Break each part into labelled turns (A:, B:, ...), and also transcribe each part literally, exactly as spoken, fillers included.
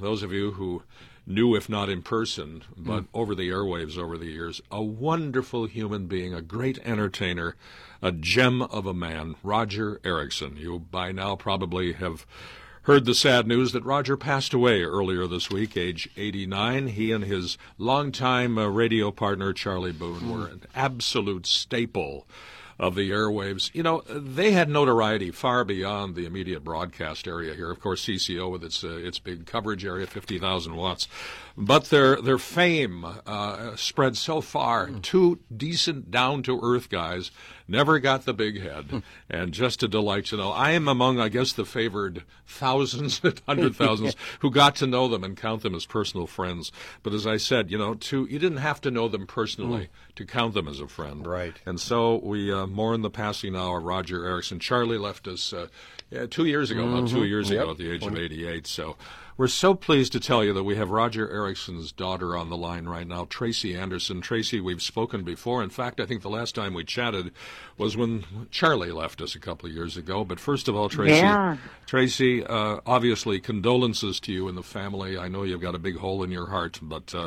A: those of you who knew, if not in person, but mm. over the airwaves over the years, a wonderful human being, a great entertainer, a gem of a man, Roger Erickson. You by now probably have heard the sad news that Roger passed away earlier this week, age eighty-nine. He and his longtime uh, radio partner, Charlie Boone, mm. were an absolute staple of the airwaves. You know, they had notoriety far beyond the immediate broadcast area here. Of course, C C O with its uh, its big coverage area, fifty thousand watts. But their their fame uh, spread so far. Mm. Two decent, down-to-earth guys, never got the big head. Mm. And just a delight to know. I am among, I guess, the favored thousands, hundred thousands who got to know them and count them as personal friends. But as I said, you know, to you didn't have to know them personally mm. to count them as a friend.
B: Right.
A: And so we uh, mourn the passing now of Roger Erickson. Charlie left us uh, yeah, two years ago, mm-hmm. about two years yep. ago at the age of eighty-eight. So we're so pleased to tell you that we have Roger Erickson's daughter on the line right now, Tracy Anderson. Tracy, we've spoken before. In fact, I think the last time we chatted was when Charlie left us a couple of years ago. But first of all, Tracy,
C: yeah.
A: Tracy, uh, obviously condolences to you and the family. I know you've got a big hole in your heart, but uh,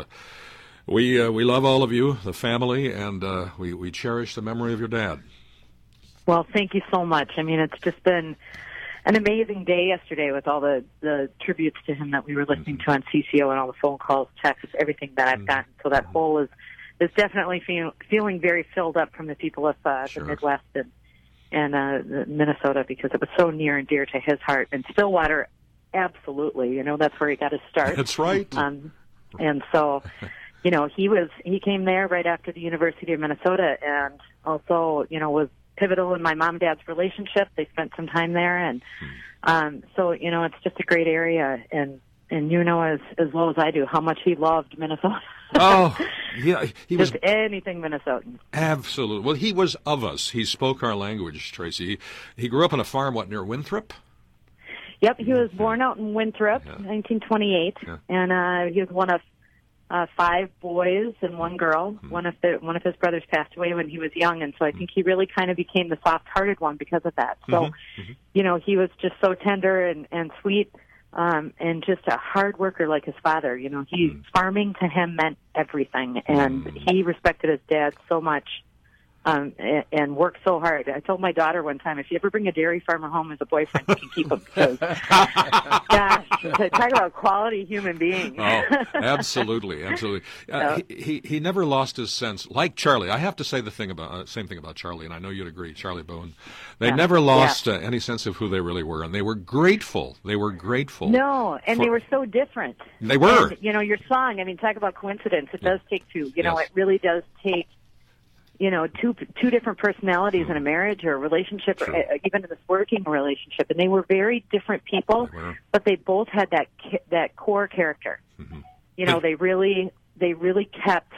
A: we uh, we love all of you, the family, and uh, we, we cherish the memory of your dad.
C: Well, thank you so much. I mean, it's just been an amazing day yesterday with all the, the tributes to him that we were listening to on C C O and all the phone calls, texts, everything that I've gotten. So that hole is, is definitely feel, feeling very filled up from the people of uh,
A: sure.
C: the Midwest and, and uh, Minnesota, because it was so near and dear to his heart. And Stillwater, absolutely. You know, that's where he got his start.
A: That's right.
C: Um, and so, you know, he was he came there right after the University of Minnesota, and also, you know, was pivotal in my mom and dad's relationship. They spent some time there, and um, so, you know, it's just a great area. And, and you know as, as well as I do how much he loved Minnesota.
A: Oh, yeah. He
C: just
A: was
C: anything Minnesotan.
A: Absolutely. Well, he was of us. He spoke our language, Tracy. He, he grew up on a farm, what, near Winthrop?
C: Yep, he was born out in Winthrop,
A: yeah.
C: nineteen twenty-eight, yeah. and uh, he was one of Uh, five boys and one girl. Mm-hmm. One of the one of his brothers passed away when he was young, and so I think he really kind of became the soft-hearted one because of that. So,
A: mm-hmm. Mm-hmm.
C: you know, he was just so tender and and sweet, um, and just a hard worker like his father. You know, he mm-hmm. farming to him meant everything, and mm-hmm. he respected his dad so much. Um, and, and worked so hard. I told my daughter one time, if you ever bring a dairy farmer home as a boyfriend, you can keep him. Because, gosh, talk about quality human being.
A: Oh, absolutely, absolutely. Uh, he, he he never lost his sense. Like Charlie, I have to say the thing about uh, same thing about Charlie, and I know you'd agree, Charlie Boone. They
C: yeah.
A: never lost
C: yeah.
A: uh, any sense of who they really were, and they were grateful. They were grateful.
C: No, and
A: for,
C: they were so different.
A: They were.
C: And, you know, your song. I mean, talk about coincidence. It
A: yeah.
C: does take two. You know,
A: yes.
C: it really does take. You know, two two different personalities in a marriage or a relationship,
A: sure.
C: or uh, even in this working relationship, and they were very different people,
A: they
C: but they both had that ki- that core character.
A: Mm-hmm.
C: You know, they really they really kept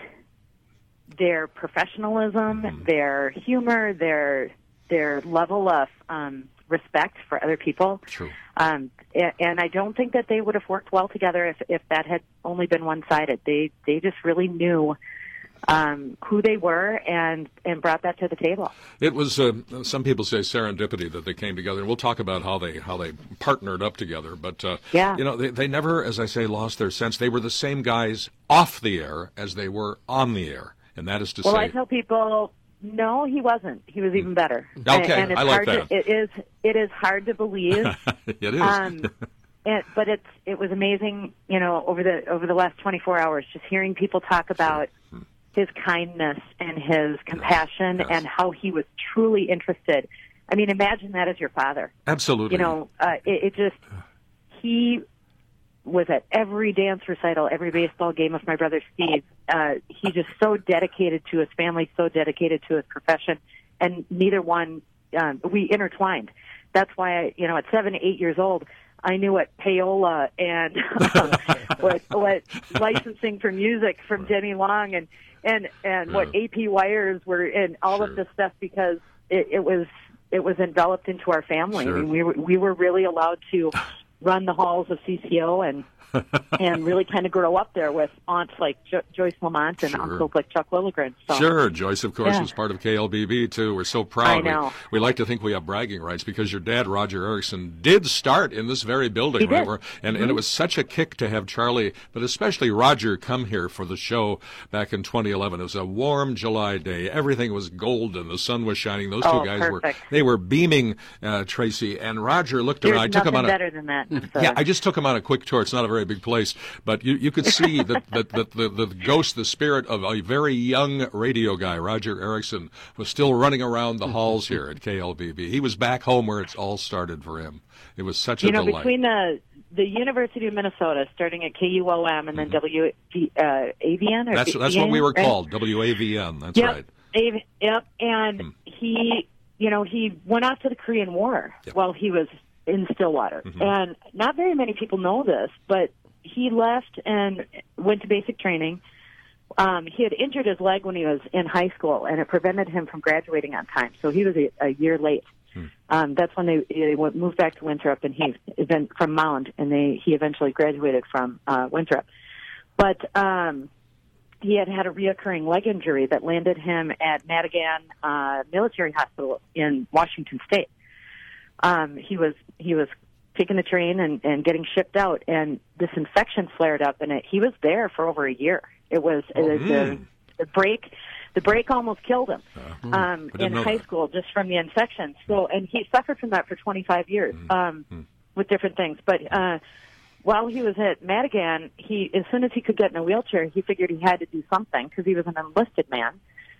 C: their professionalism,
A: mm-hmm.
C: their humor, their their level of um, respect for other people.
A: True.
C: Um, and, and I don't think that they would have worked well together if if that had only been one sided. They they just really knew. Um, who they were and, and brought that to the table.
A: It was uh, some people say serendipity that they came together, and we'll talk about how they how they partnered up together. But uh,
C: yeah.
A: you know, they, they never, as I say, lost their sense. They were the same guys off the air as they were on the air, and that is to
C: well,
A: say.
C: Well, I tell people, no, he wasn't. He was even better.
A: Okay,
C: and, and it's
A: I like
C: hard
A: that.
C: To, it is it is hard to believe.
A: It is.
C: Um, and, but it's it was amazing. You know, over the over the last twenty-four hours, just hearing people talk about.
A: Sure.
C: His kindness and his compassion
A: yes.
C: and how he was truly interested. I mean, imagine that as your father.
A: Absolutely.
C: You know, uh, it, it just, he was at every dance recital, every baseball game of my brother Steve. Uh, he just so dedicated to his family, so dedicated to his profession, and neither one, um, we intertwined. That's why, I, you know, at seven, eight years old, I knew what payola and um, what, what licensing for music from Denny Long and, and, and yeah. what A P wires were and all
A: sure.
C: of this stuff because it, it was it was enveloped into our family.
A: Sure.
C: I mean, we were we were really allowed to run the halls of C C O and and really kind of grow up there with aunts like jo- Joyce Lamont and
A: Sure.
C: uncles like Chuck Lilligren. So.
A: Sure. Joyce, of course,
C: Yeah.
A: was part of K L B B, too. We're so proud.
C: I know.
A: We, we like to think we have bragging rights because your dad, Roger Erickson, did start in this very building.
C: He did.
A: Remember? And,
C: Mm-hmm.
A: and it was such a kick to have Charlie, but especially Roger, come here for the show back in twenty eleven. It was a warm July day. Everything was golden. The sun was shining. Those two
C: Oh,
A: guys
C: perfect.
A: were, they were beaming, uh, Tracy. And Roger looked
C: There's
A: around. I took him
C: nothing
A: on a,
C: better than that. So.
A: Yeah, I just took him on a quick tour. It's not a very big place, but you, you could see that, that, that the, the ghost, the spirit of a very young radio guy, Roger Erickson, was still running around the halls here at K L B B. He was back home where it's all started for him. It was such a
C: You know,
A: delight.
C: between the the University of Minnesota, starting at K U O M, and then W V, uh, A V N or
A: that's
C: V-
A: that's what we were
C: right?
A: called, W A V N. That's
C: Yep.
A: right.
C: A- Yep. And he, you know, he went off to the Korean War
A: Yep.
C: while he was in Stillwater.
A: Mhm.
C: And not very many people know this, but he left and went to basic training. Um, he had injured his leg when he was in high school, and it prevented him from graduating on time. So he was a, a year late.
A: Hmm.
C: Um, that's when they, they went, moved back to Winthrop, and he then from Mound, and they he eventually graduated from uh, Winthrop. But um, he had had a reoccurring leg injury that landed him at Madigan uh, Military Hospital in Washington State. Um, he was he was taking the train and, and getting shipped out, and this infection flared up, and it, he was there for over a year. It was
A: Oh,
C: it, the,
A: mm.
C: the break. The break almost killed him
A: Uh,
C: um,
A: I
C: in
A: didn't know
C: high
A: that.
C: school just from the infection. So, and he suffered from that for twenty-five years
A: Mm.
C: um,
A: Mm.
C: with different things. But uh, while he was at Madigan, he as soon as he could get in a wheelchair, he figured he had to do something because he was an enlisted man.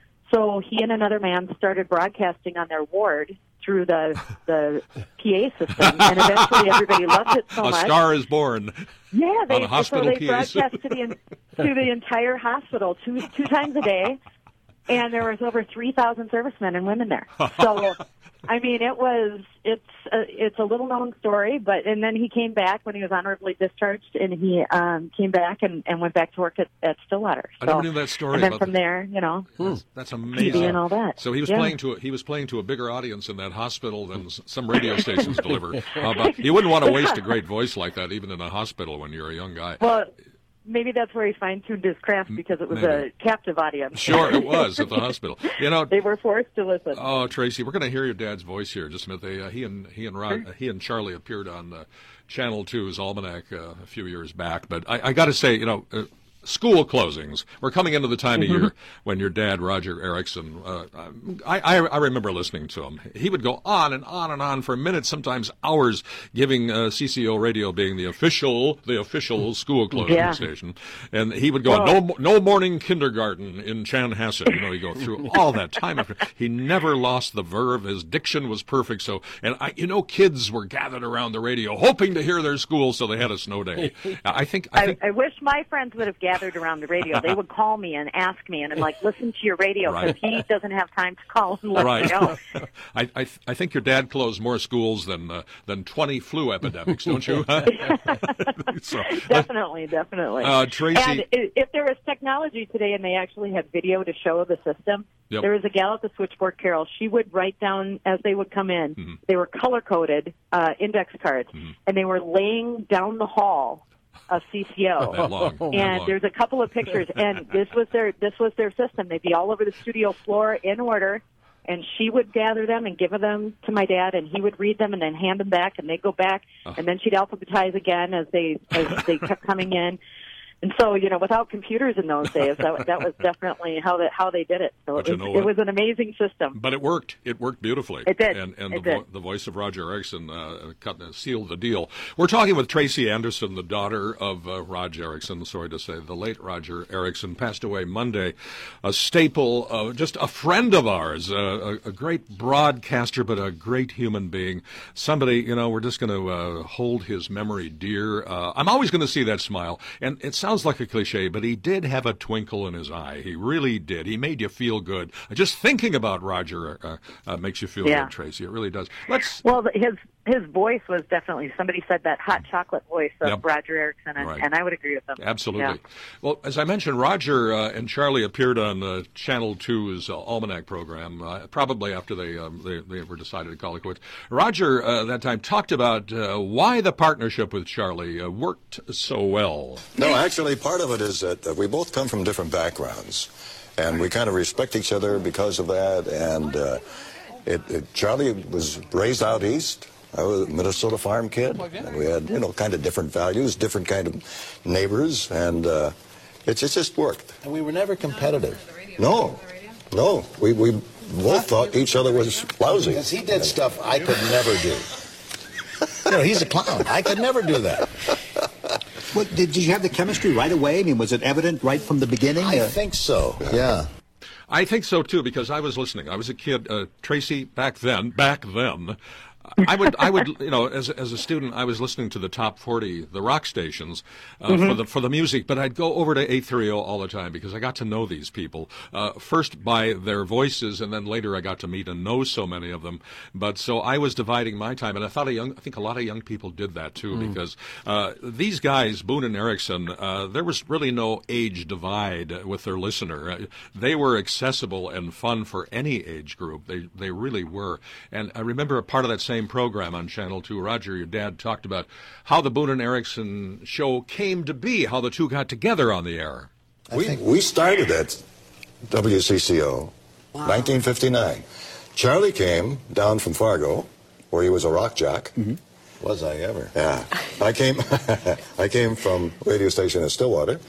C: So he and another man started broadcasting on their ward through the the P A system, and eventually everybody loved it so
A: a
C: much.
A: star is born.
C: Yeah, they
A: on a hospital
C: so they
A: P A system.
C: broadcast to the en- to the entire hospital two two times a day, and there was over three thousand servicemen and women there. So, I mean, it was it's a, it's a little known story, but and then he came back when he was honorably discharged, and he um, came back and, and went back to work at, at Stillwater.
A: I
C: So,
A: never knew that story.
C: and then
A: about
C: from
A: the-
C: there, you know,
A: That's, that's
C: T V
A: amazing.
C: and all that.
A: So he was
C: Yeah.
A: playing to a, he was playing to a bigger audience in that hospital than s- some radio stations deliver. How about, you wouldn't want to waste a great voice like that, even in a hospital when you're a young guy.
C: Well, maybe that's where he fine-tuned his craft because it was
A: Maybe.
C: a captive audience.
A: Sure, it was at the hospital. You know,
C: They were forced to listen.
A: oh Tracy, we're going to hear your dad's voice here in just a minute. They, uh, he and he and Rod, uh, he and Charlie appeared on uh, Channel two's Almanac uh, a few years back. But I, I got to say, you know. Uh, School closings. We're coming into the time
C: Mm-hmm.
A: of year when your dad, Roger Erickson, uh, I, I, I remember listening to him. He would go on and on and on for minutes, sometimes hours, giving uh, C C O Radio being the official, the official school closing
C: Yeah.
A: station. And he would go,
C: Well-
A: no, no morning kindergarten in Chanhassen. You know, he'd go through all that time after. He never lost the verve. His diction was perfect. So, and I, you know, kids were gathered around the radio hoping to hear their school, so they had a snow day. I think, I
C: I,
A: think
C: I wish my friends would have gathered around the radio. They would call me and ask me, and I'm like, listen to your radio because
A: Right.
C: he doesn't have time to call and let
A: right.
C: me know.
A: I, I I think your dad closed more schools than uh, than twenty flu epidemics, don't you? so,
C: Definitely, definitely.
A: Uh, Tracy-
C: And i- if there was technology today and they actually had video to show the system,
A: Yep.
C: there was a gal at the switchboard, Carol. She would write down as they would come in.
A: Mm-hmm.
C: They were color-coded uh, index cards, and they were laying down the hall of C C O.
A: that long. that
C: And
A: long.
C: there's a couple of pictures, and this was their this was their system. They'd be all over the studio floor in order, and she would gather them and give them to my dad, and he would read them and then hand them back, and they'd go back, and then she'd alphabetize again as they as they kept coming in. And so, you know, without computers in those days, that, that was definitely how that how they did it. So
A: But
C: it
A: you
C: was,
A: know
C: it
A: what?
C: was an amazing system.
A: But it worked. It worked beautifully.
C: It did.
A: And, and
C: It
A: the, vo-
C: did.
A: the voice of Roger Erickson uh, cut, uh, sealed the deal. We're talking with Tracy Anderson, the daughter of uh, Roger Erickson. Sorry to say, the late Roger Erickson passed away Monday. A staple, uh, just a friend of ours, uh, a, a great broadcaster, but a great human being. Somebody, you know, we're just going to uh, hold his memory dear. Uh, I'm always going to see that smile. And it sounds sounds like a cliche, but he did have a twinkle in his eye. He really did. He made you feel good. Just thinking about Roger uh, uh, makes you feel
C: Yeah.
A: good, Tracy. It really does. Let's.
C: Well, his his voice was definitely, somebody said that hot chocolate voice of
A: Yep.
C: Roger Erickson, and,
A: Right.
C: and I would agree with them.
A: Absolutely.
C: Yeah.
A: Well, as I mentioned, Roger uh, and Charlie appeared on uh, Channel two's uh, Almanac program, uh, probably after they, um, they they were decided to call it quits. Roger, uh, that time, talked about uh, why the partnership with Charlie uh, worked so well.
B: No, actually, part of it is that uh, we both come from different backgrounds, and we kind of respect each other because of that. And uh, it, it, Charlie was raised out east. I was a Minnesota farm kid, and we had, you know, kind of different values, different kind of neighbors, and uh, it, it just worked.
D: And we were never competitive.
B: No, no, we, we both thought each other was lousy.
D: Because he did stuff I could never do. You know, he's a clown. I could never do that.
E: Well, did you have the chemistry right away? I mean, was it evident right from the beginning?
D: I
E: Uh,
D: think so, yeah.
A: I think so, too, because I was listening. I was a kid. Uh, Tracy, back then, back then, I would, I would, you know, as as a student, I was listening to the top forty, the rock stations, uh,
C: Mm-hmm.
A: for the for the music. But I'd go over to eight thirty all the time because I got to know these people uh, first by their voices, and then later I got to meet and know so many of them. But so I was dividing my time, and I thought a young, I think a lot of young people did that too,
C: Mm.
A: because uh, these guys, Boone and Erickson, uh, there was really no age divide with their listener. Uh, they were accessible and fun for any age group. They they really were. And I remember a part of that same program on Channel two, Roger, your dad, talked about how the Boone and Erickson show came to be, how the two got together on the air.
B: We, we started at W C C O, nineteen fifty-nine. Charlie came down from Fargo, where he was a rock jock.
D: Was I ever?
B: Yeah, I came. I came from radio station in Stillwater,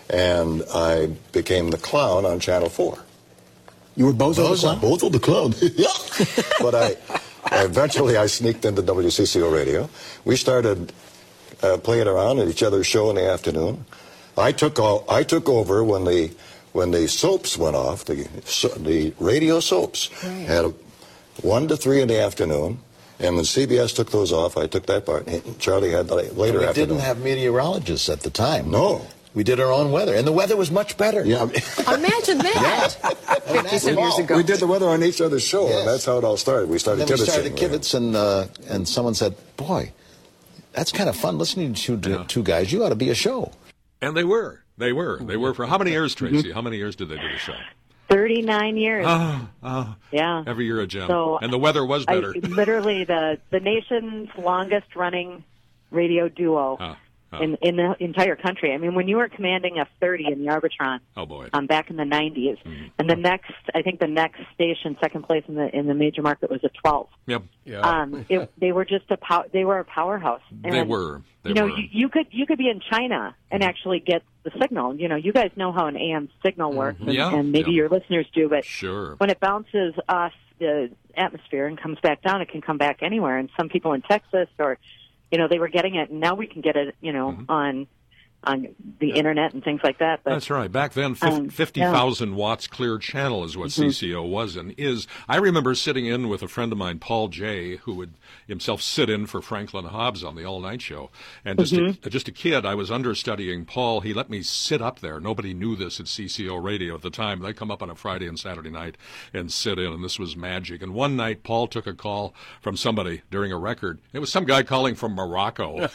B: and I became the clown on Channel Four.
E: You were both of the clown?
B: Both of the clown. Yeah. But I, I eventually I sneaked into W C C O radio. We started uh, playing around at each other's show in the afternoon. I took all. I took over when the when the soaps went off. The so, the radio soaps had a, one to three in the afternoon. And when C B S took those off, I took that part. And Charlie had the later
D: we
B: afternoon.
D: didn't have meteorologists at the time.
B: No.
D: We did our own weather, and the weather was much better.
B: Yeah.
F: Imagine that.
D: fifty-some
F: years ago.
B: We did the weather on each other's show,
D: Yes.
B: and that's how it all started. We started
D: And then we started
B: kibitzing.
D: Kibitz, and, uh, and someone said, boy, that's kind of fun listening to two, two guys. You ought to be a show.
A: And they were. They were. They were for how many years, Tracy? How many years did they do the show?
C: thirty-nine years.
A: Oh, oh,
C: Yeah.
A: every year a gem.
C: So
A: and the weather was
C: I,
A: better.
C: literally the the nation's longest running radio duo
A: Oh, oh.
C: in in the entire country. I mean, when you were commanding a thirty in the Arbitron,
A: Oh, boy.
C: um, back in the nineties, and the next, I think the next station, second place in the in the major market, was a twelve.
A: Yep.
C: Um, it, they were just a pow- they were a powerhouse. And,
A: They were. They
C: you know,
A: were.
C: you, you could you could be in China and actually get the signal. You know, you guys know how an A M signal works, and,
A: Yeah,
C: and maybe
A: yeah.
C: your listeners do. But
A: Sure.
C: when it bounces off the atmosphere and comes back down, it can come back anywhere. And some people in Texas, or you know, they were getting it, and now we can get it. You know,
A: Mm-hmm.
C: on on the internet and things like that. But
A: That's right. Back then,
C: Um,
A: fifty thousand watts clear channel is what
C: Mm-hmm.
A: C C O was and is. I remember sitting in with a friend of mine, Paul Jay, who would himself sit in for Franklin Hobbs on the All Night Show. And just,
C: Mm-hmm.
A: a, just a kid, I was understudying Paul. He let me sit up there. Nobody knew this at C C O Radio at the time. They'd come up on a Friday and Saturday night and sit in, and this was magic. And one night, Paul took a call from somebody during a record. It was some guy calling from Morocco.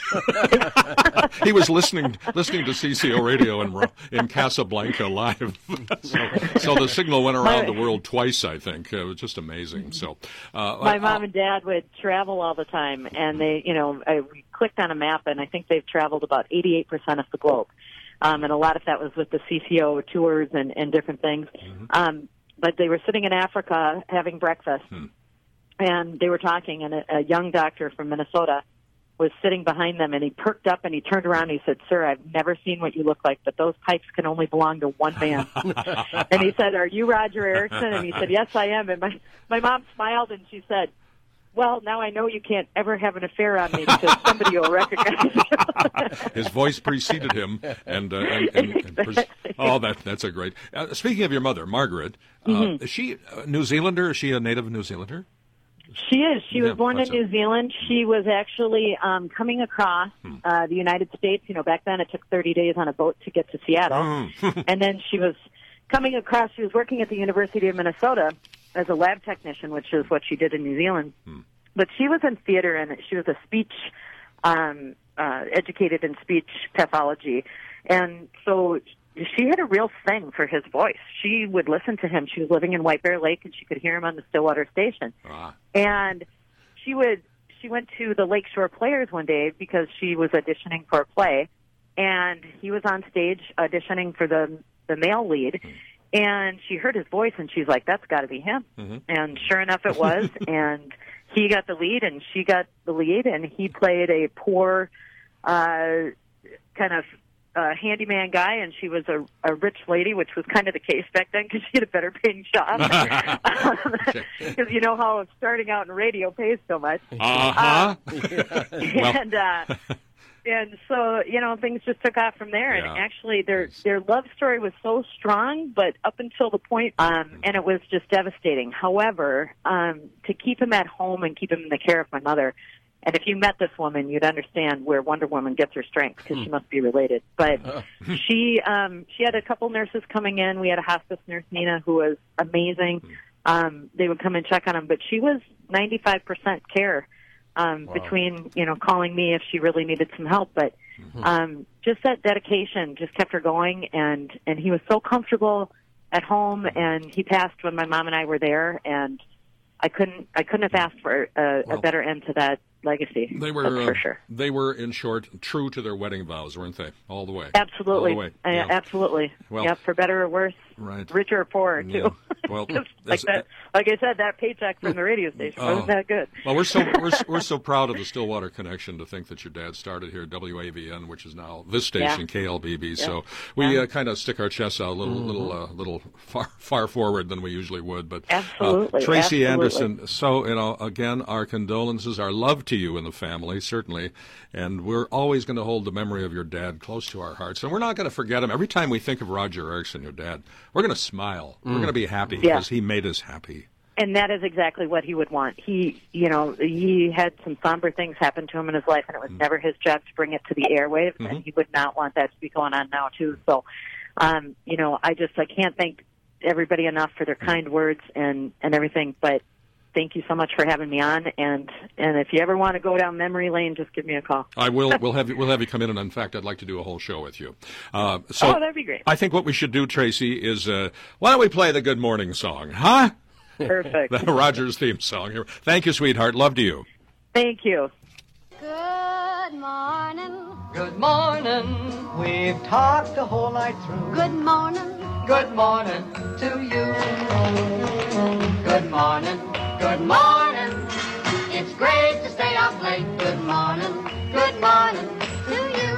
A: He was listening listening to C C O Radio in in Casablanca live. so, so the signal went around the world twice, I think. It was just amazing. So uh,
C: my
A: I-
C: mom and dad would travel all the time, and they, you know, I we clicked on a map, and I think they've traveled about eighty-eight percent of the globe, um, and a lot of that was with the C C O tours and, and different things.
A: Mm-hmm.
C: Um, but they were sitting in Africa having breakfast,
A: Hmm.
C: and they were talking, and a, a young doctor from Minnesota was sitting behind them, and he perked up and he turned around and he said, "Sir, I've never seen what you look like, but those pipes can only belong to one man." And he said, "Are you Roger Erickson?" And he said, "Yes, I am." And my my mom smiled and she said, "Well, now I know you can't ever have an affair on me because somebody will recognize you."
A: His voice preceded him, and, uh, and, and, and pres- oh, that that's a great. Uh, speaking of your mother, Margaret, uh,
C: Mm-hmm.
A: is she a New Zealander? Is she a native New Zealander?
C: She is. She
A: Yeah,
C: was born in
A: what's
C: New
A: it?
C: Zealand. She was actually um, coming across
A: Hmm.
C: uh, the United States. You know, back then it took thirty days on a boat to get to Seattle.
A: Hmm.
C: And then she was coming across, she was working at the University of Minnesota as a lab technician, which is what she did in New Zealand.
A: Hmm.
C: But she was in theater, and she was a speech, um, uh, educated in speech pathology. And so she had a real thing for his voice. She would listen to him. She was living in White Bear Lake, and she could hear him on the Stillwater station.
A: Ah.
C: And she would, she went to the Lakeshore Players one day because she was auditioning for a play, and he was on stage auditioning for the the male lead. And she heard his voice, and she's like, "That's got to be him."
A: Mm-hmm.
C: And sure enough, it was. And he got the lead, and she got the lead, and he played a poor, uh, kind of uh, handyman guy, and she was a, a rich lady, which was kind of the case back then because she had a better paying job. Because you know how starting out in radio pays so much.
A: Uh-huh.
C: and uh, and so you know things just took off from there.
A: Yeah.
C: And actually, their their love story was so strong, but up until the point, um, and it was just devastating. However, um, to keep him at home and keep him in the care of my mother. And if you met this woman, you'd understand where Wonder Woman gets her strength because she must be related. But she um, she had a couple nurses coming in. We had a hospice nurse, Nina, who was amazing. Um, they would come and check on him, but she was ninety-five percent care um,
D: Wow.
C: between you know calling me if she really needed some help. But um, just that dedication just kept her going, and and he was so comfortable at home. And he passed when my mom and I were there, and I couldn't I couldn't have asked for a,
A: Well,
C: a better end to that legacy.
A: They were,
C: That's
A: uh,
C: for sure.
A: they were, in short, true to their wedding vows, weren't they? All the way.
C: Absolutely.
A: All the way.
C: Uh,
A: Yeah.
C: Absolutely.
A: Well-
C: yep, for better or worse.
A: Right.
C: Richer or poorer, too.
A: Yeah. Well,
C: Just
A: as-
C: like that. Like I said, that paycheck from the radio station
A: Oh.
C: wasn't that good.
A: Well, we're so we're, we're so proud of the Stillwater connection to think that your dad started here at W A V N, which is now this station,
C: Yeah.
A: K L B B.
C: Yeah.
A: So we
C: Yeah.
A: uh, kind of stick our chests out a little little uh, little far far forward than we usually would. But
C: Absolutely,
A: uh, Tracy
C: absolutely.
A: Anderson. So you know, again, our condolences, our love to you and the family, certainly, and we're always going to hold the memory of your dad close to our hearts, and we're not going to forget him. Every time we think of Roger Erickson, your dad, we're going to smile. We're going to be happy
C: Yeah.
A: because he made us happy.
C: And that is exactly what he would want. He, you know, he had some somber things happen to him in his life, and it was never his job to bring it to the airwaves,
A: Mm-hmm.
C: and he would not want that to be going on now, too. So, um, you know, I just, I can't thank everybody enough for their kind words and, and everything, but thank you so much for having me on, and, and if you ever want to go down memory lane, just give me a call.
A: I will. We'll have you. We'll have you come in, and in fact, I'd like to do a whole show with you. Uh, so
C: Oh, that'd be great.
A: I think what we should do, Tracy, is uh, why don't we play the Good Morning song, huh?
C: Perfect.
A: The Rogers theme song. Here. Thank you, sweetheart. Love to you.
C: Thank you.
F: Good morning.
G: Good morning. We've talked the whole night through.
F: Good morning.
G: Good morning to you. Good morning. Good morning. It's great to stay up late. Good morning. Good morning to you.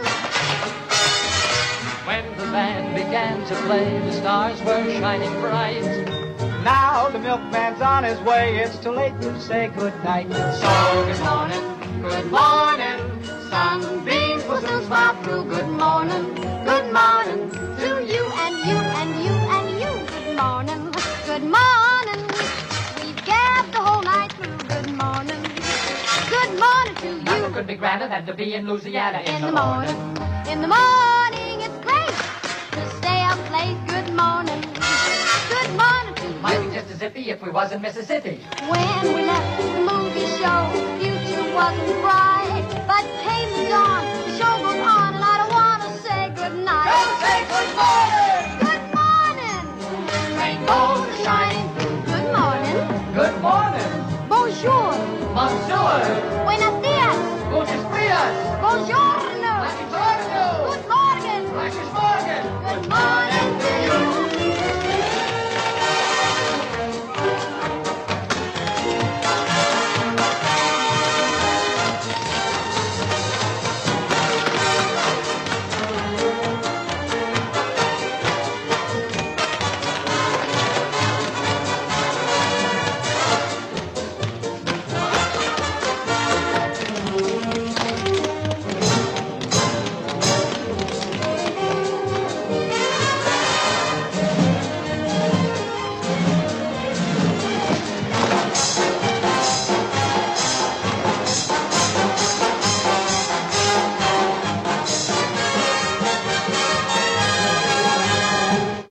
G: When the band began to play, the stars were shining bright. Now the milkman's on his way. It's too late to say goodnight. So good morning. Good morning. Sunbeams will soon smile through. Good morning. Good morning
F: To you and you and you and you. Good morning. Good morning. We've gabbed the whole night through. Good morning. Good morning to
G: Nothing
F: you.
G: could be grander than to be in Louisiana in,
F: In the morning. In the morning, it's great to stay up late. Good morning. Good morning to
G: Might be
F: you.
G: just as iffy if we was in Mississippi.
F: When we left the movie show, the future wasn't bright. But came the dawn, the show goes on, and I don't want to say goodnight.
G: Don't say good morning.
F: Good morning.
G: Rainbows are shining through.
F: Good morning.
G: Good morning.
F: Bonjour.
G: Monsieur.
F: Buenos dias.
G: Gutes dias.
F: Buongiorno.